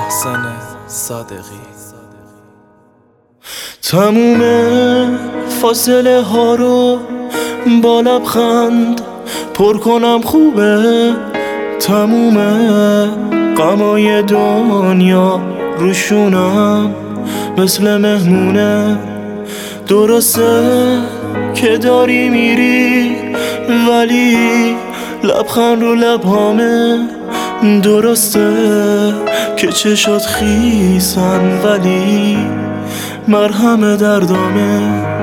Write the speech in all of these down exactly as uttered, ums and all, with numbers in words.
محسن صادقی. تموم فاصله ها رو با لبخند پر کنم خوبه، تموم غمای دنیا روشونم مثل مهمونه. درسته که داری میری ولی لبخند رو لبهامه، درسته که چشات خیسن ولی مرهم دردامه.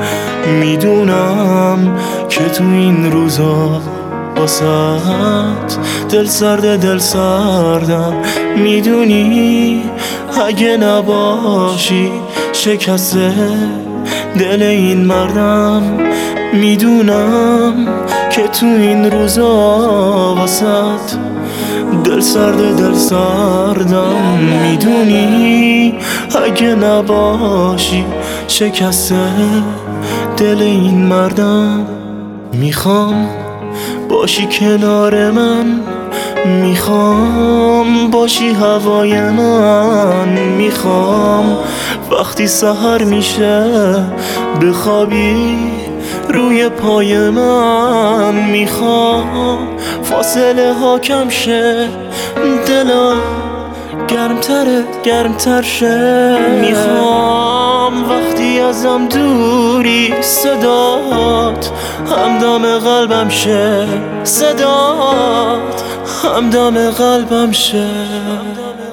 میدونم که تو این روزا واسات دل سرد دل سردم، میدونی اگه نباشی شکسته دل این مردم. میدونم که تو این روزا واسات دل سرد دل سردم، میدونی اگه نباشی شکسته دل این مردم. میخوام باشی کنار من، میخوام باشی هوای من، میخوام وقتی سحر میشه بخوابی روی پای من، میخوام فاصله ها کم شه دلا گرمتره گرمتر شه، میخوام وقتی ازم دوری صدات همدم قلبم شه، صدات همدم قلبم شه.